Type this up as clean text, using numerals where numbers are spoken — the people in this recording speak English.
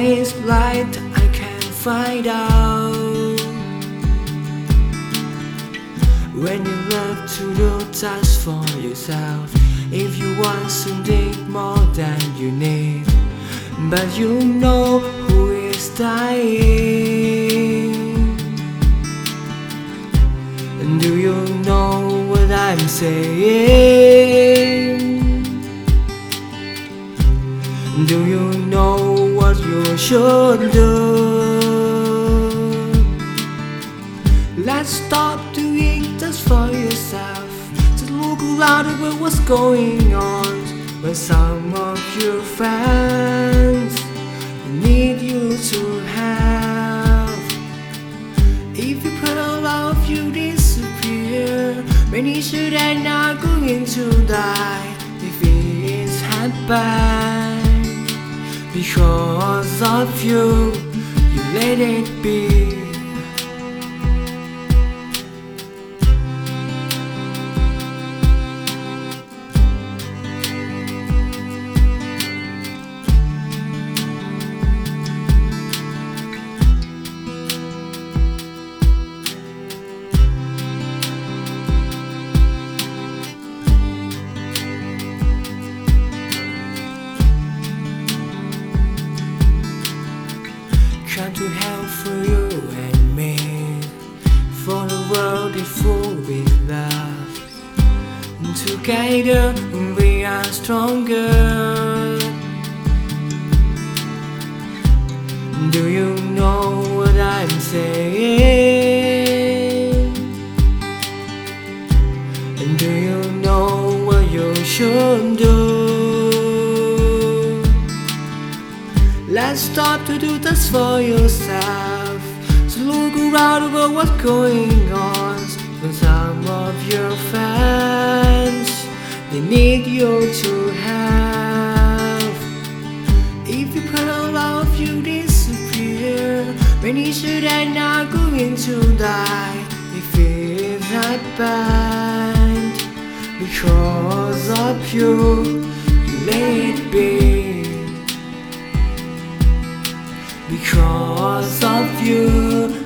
is light, I can't find out. When you love to do just for yourself, if you want something more than you need, but you know who is dying. And do you know what I'm saying? Do you know what you should do? Let's stop doing just for yourself. Just look around at what's going on. But some of your friends need you to have. If you put all of you disappear, many should end are going to die. If it's happened because of you, you let it be. Trying to help for you and me, for the world is full with love. And together we are stronger. Do you know what I'm saying? And do you know what you should do? Let's stop to do this for yourself. So look around about what's going on. When some of your friends, they need you to have. If you put all of you disappear, many should end are going to die. If it's happened because of you, you let it be. Because of you,